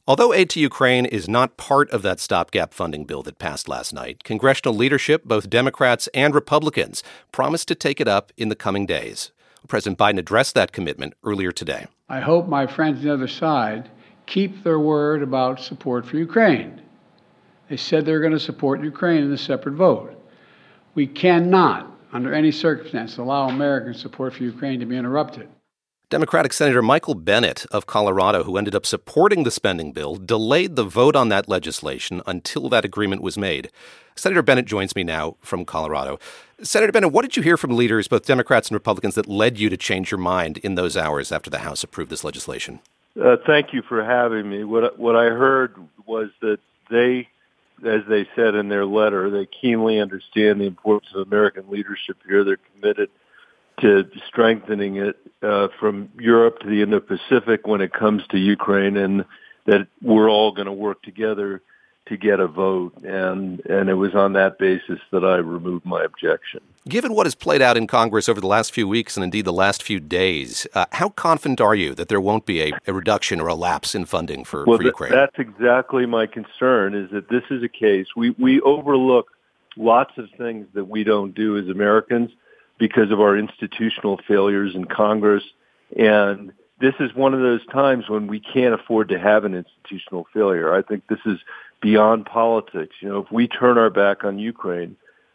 Although aid to Ukraine is not part of that stopgap funding bill that passed last night, congressional leadership, both Democrats and Republicans, promised to take it up in the coming days. President Biden addressed that commitment earlier today. I hope my friends on the other side keep their word about support for Ukraine. They said they're going to support Ukraine in a separate vote. We cannot, under any circumstance, allow American support for Ukraine to be interrupted. Democratic Senator Michael Bennet of Colorado, who ended up supporting the spending bill, delayed the vote on that legislation until that agreement was made. Senator Bennet joins me now from Colorado. Senator Bennet, what did you hear from leaders, both Democrats and Republicans, that led you to change your mind in those hours after the House approved this legislation? Thank you for having me. What I heard was that they, as they said in their letter, they keenly understand the importance of American leadership here. They're committed to strengthening it from Europe to the Indo-Pacific when it comes to Ukraine, and that we're all going to work together to get a vote. And it was on that basis that I removed my objection. Given what has played out in Congress over the last few weeks and indeed the last few days, how confident are you that there won't be a reduction or a lapse in funding for Ukraine? That's exactly my concern, is that this is a case. We overlook lots of things that we don't do as Americans because of our institutional failures in Congress. And this is one of those times when we can't afford to have an institutional failure. I think this is beyond politics. You know, if we turn our back on Ukraine,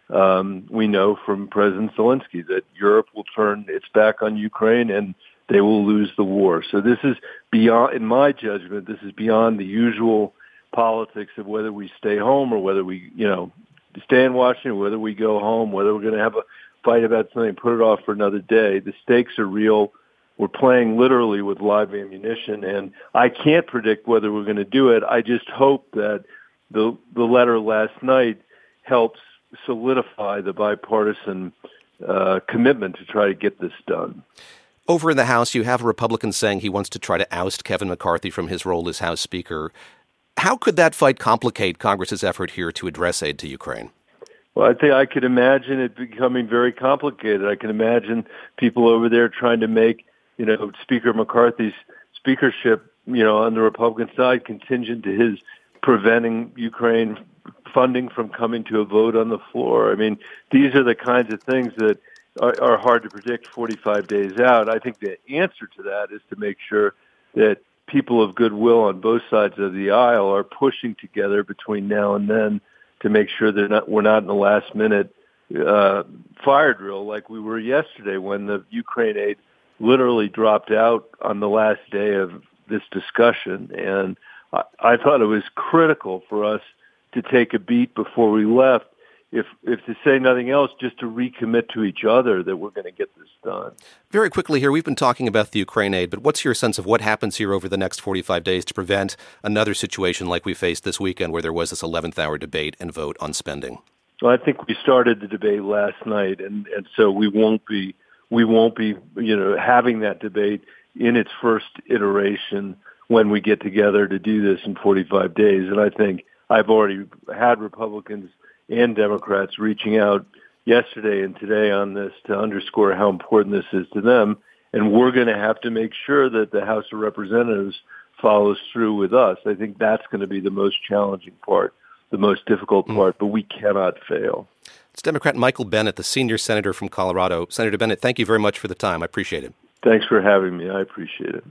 we know from President Zelensky that Europe will turn its back on Ukraine and they will lose the war. So this is beyond, in my judgment, this is beyond the usual politics of whether we stay home or whether we, stay in Washington, whether we go home, whether we're going to have a fight about something, put it off for another day. The stakes are real. We're playing literally with live ammunition, and I can't predict whether we're going to do it. I just hope that the letter last night helps solidify the bipartisan commitment to try to get this done. Over in the House, you have a Republican saying he wants to try to oust Kevin McCarthy from his role as House Speaker. How could that fight complicate Congress's effort here to address aid to Ukraine? Well, I think I could imagine it becoming very complicated. I can imagine people over there trying to make, Speaker McCarthy's speakership, on the Republican side contingent to his preventing Ukraine funding from coming to a vote on the floor. I mean, these are the kinds of things that are hard to predict 45 days out. I think the answer to that is to make sure that people of goodwill on both sides of the aisle are pushing together between now and then to make sure we're not in the last minute fire drill like we were yesterday when the Ukraine aid literally dropped out on the last day of this discussion. And I thought it was critical for us to take a beat before we left, if to say nothing else, just to recommit to each other that we're going to get this done. Very quickly here, we've been talking about the Ukraine aid, but what's your sense of what happens here over the next 45 days to prevent another situation like we faced this weekend where there was this 11th hour debate and vote on spending? Well, I think we started the debate last night, and so we won't be having that debate in its first iteration when we get together to do this in 45 days. And I think I've already had Republicans and Democrats reaching out yesterday and today on this to underscore how important this is to them. And we're going to have to make sure that the House of Representatives follows through with us. I think that's going to be the most challenging part, the most difficult part, but we cannot fail. It's Democrat Michael Bennet, the senior senator from Colorado. Senator Bennet, thank you very much for the time. I appreciate it. Thanks for having me. I appreciate it.